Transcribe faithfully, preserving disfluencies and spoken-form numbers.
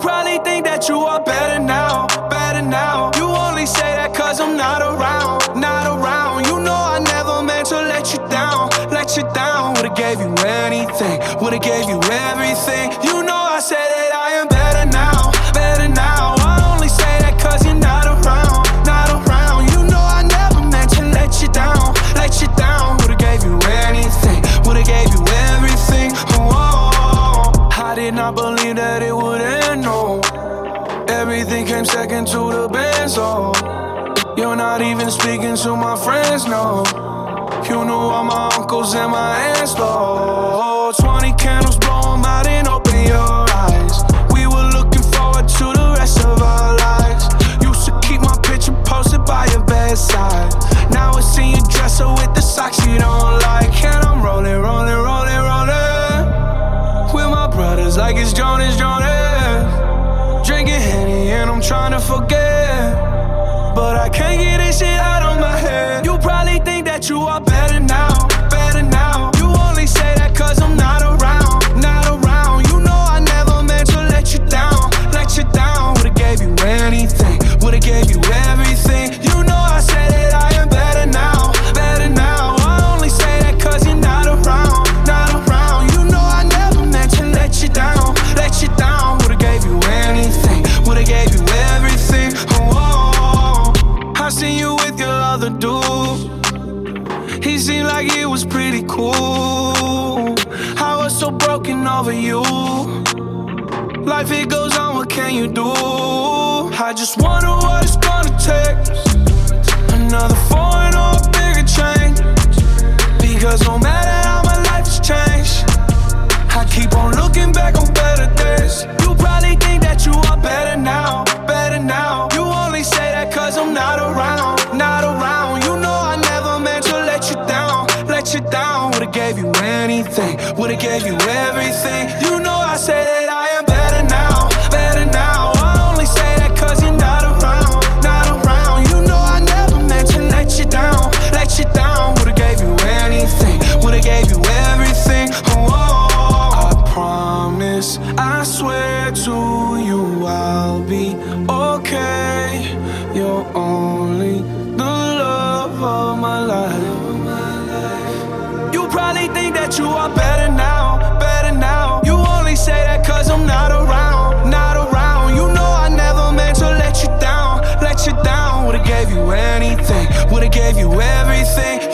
probably think that you are better now, better now. You only say that cause I'm not around, not around. You know I never meant to let you down, let you down. Would've gave you anything, would've gave you everything. You know I said that I am better now, better now. I only say that cause you're not around, not around. You know I never meant to let you down, let you down. Would've gave you anything, would've gave you everything. Oh, I did not believe that it would end, no. Everything came second to the Benz, oh. You're not even speaking to my friends, no. You knew all my uncles and my aunts, Lord. Twenty candles, blow them out and open your eyes. We were looking forward to the rest of our lives. Used to keep my picture posted by your bedside. Now it's in your dresser with the socks you don't like. And I'm rolling, rolling, rolling, rolling with my brothers like it's Jonas, Jonas. Drinking Henny and I'm trying to forget, but I can't get this shit out of my head. You probably think that you are better now, better now. You only say that cause I'm not around, not around. You know I never meant to let you down, let you down. Would've gave you anything, would've gave you everything. You know I said that I am better now, better now. I only say that cause you're not around, not around. You know I never meant to let you down, let you down. Would've gave you anything, would've gave you everything. Oh, I seen you with your other dude. He seemed like he was pretty cool. I was so broken over you. Life it goes on, what can you do? I just wonder what it's gonna take. Another foreign or a bigger change. Because no matter how my life has changed, I keep on looking back on better days. You probably think that you are better now, better now. You only say that cause I'm not around, not around. You know I never meant to let you down, let you down. Would've gave you anything, would've gave you everything. You know I say that I am better now, better now. I only say that cause you're not around, not around. You know I never meant to let you down, let you down. Would've gave you anything, would've gave you everything. Oh, I promise, I swear to you I'll be okay. You're only the love of my life. You probably think that you are better now, better now. You only say that cause I'm not around, not around. You know I never meant to let you down, let you down. Would've gave you anything, would've gave you everything.